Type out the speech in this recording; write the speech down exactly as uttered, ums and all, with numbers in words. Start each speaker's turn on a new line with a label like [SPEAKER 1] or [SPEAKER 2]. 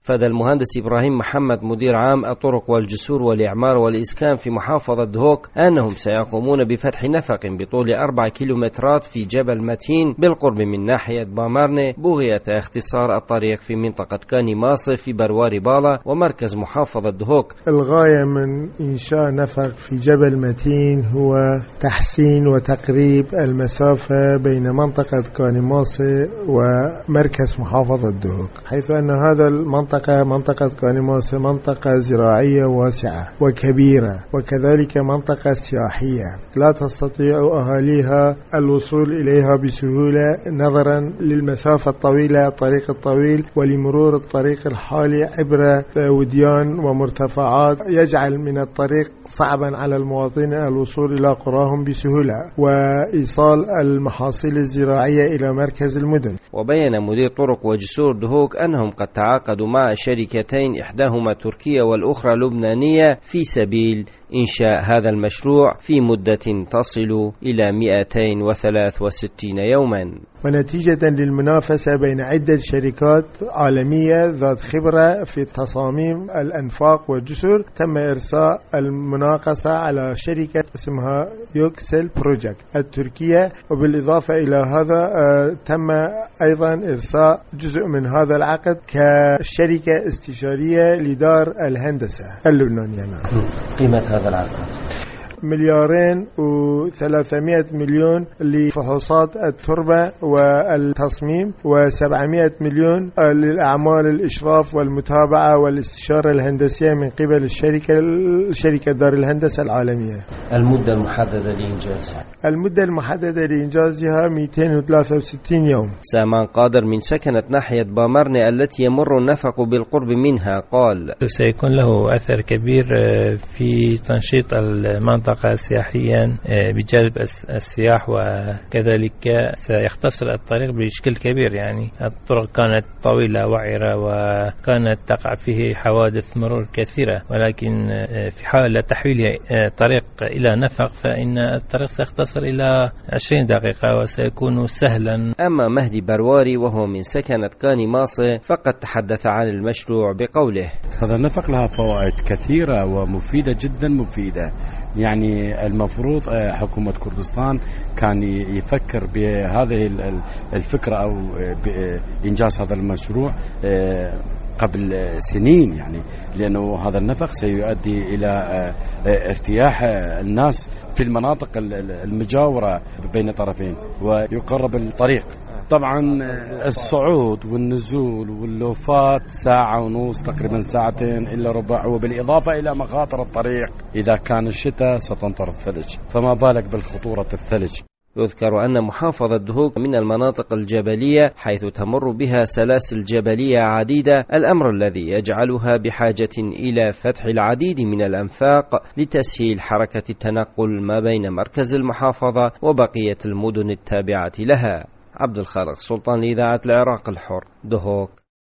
[SPEAKER 1] فاد المهندس إبراهيم محمد مدير عام الطرق والجسور والإعمار والإسكان في محافظة دهوك أنهم سيقومون بفتح نفق بطول أربع كيلومترات في جبل متين بالقرب من ناحية بامارنة بغية اختصار الطريق في منطقة كاني ماصف في برواري بالا ومركز محافظة دهوك.
[SPEAKER 2] الغاية من إنشاء نفق في جبل متين هو تحسين وتقريب المسافة بين منطقة كاني ماصف ومركز محافظة دهوك، حيث أن هذا المنطقة منطقة كاني ماصف منطقة زراعية واسعة وكبيرة، وكذلك منطقة سياحية لا تستطيع أهاليها الوصول إليها بسهولة نظرا للمسافة الطويلة الطريق الطويل ولمرور الطريق الحالي عبر وديان ومرتفعات يجعل من الطريق صعبا على المواطنين الوصول إلى قراهم بسهولة وإيصال المحاصيل الزراعية إلى مركز المدن.
[SPEAKER 1] وبين مدير طرق وجسور دهوك أنهم قد تعاقدوا مع شركتين إحداهما تركية والأخرى لبنانية في سبيل إنشاء هذا المشروع في مدة تصل إلى مئتين وثلاثة وستين يوما.
[SPEAKER 2] ونتيجة للمنافسة بين عدة شركات عالمية ذات خبرة في تصاميم الأنفاق والجسور تم إرساء المناقصة على شركة اسمها يوكسل بروجكت التركية، وبالإضافة إلى هذا تم أيضا إرساء جزء من هذا العقد كشركة استشارية لدار الهندسة اللبنانية.
[SPEAKER 1] قيمة هذا العقد
[SPEAKER 2] مليارين وثلاثمائة مليون لفحوصات التربة والتصميم، وسبعمائة مليون للأعمال الإشراف والمتابعة والاستشارة الهندسية من قبل الشركة شركة دار الهندسة العالمية.
[SPEAKER 1] المدة المحددة لإنجازها
[SPEAKER 2] المدة المحددة لإنجازها مئتين وثلاثة وستين يوم.
[SPEAKER 1] سامان قادر من سكنة ناحية بامارنة التي يمر النفق بالقرب منها قال:
[SPEAKER 3] سيكون له أثر كبير في تنشيط المنطقة سياحيا بجلب السياح، وكذلك سيختصر الطريق بشكل كبير. يعني الطرق كانت طويلة وعرة وكانت تقع فيه حوادث مرور كثيرة، ولكن في حال تحويل طريق إلى نفق فإن الطريق سيختصر إلى عشرين دقيقة وسيكون سهلا.
[SPEAKER 1] أما مهدي برواري وهو من سكنة كاني ماصف فقد تحدث عن المشروع بقوله:
[SPEAKER 4] هذا النفق لها فوائد كثيرة ومفيدة جدا مفيدة. يعني المفروض حكومة كردستان كان يفكر بهذه الفكرة أو بإنجاز هذا المشروع قبل سنين، يعني لأنه هذا النفق سيؤدي إلى ارتياح الناس في المناطق المجاورة بين طرفين ويقرب الطريق. طبعا الصعود والنزول واللوفات ساعة ونص تقريبا ساعتين إلا ربع، وبالإضافة إلى مخاطر الطريق إذا كان الشتاء ستمطر الثلج، فما بالك بالخطورة الثلج.
[SPEAKER 1] يذكر أن محافظة دهوك من المناطق الجبلية حيث تمر بها سلاسل جبلية عديدة، الأمر الذي يجعلها بحاجة إلى فتح العديد من الأنفاق لتسهيل حركة التنقل ما بين مركز المحافظة وبقية المدن التابعة لها. عبد الخالق سلطان لإذاعة العراق الحر، دهوك.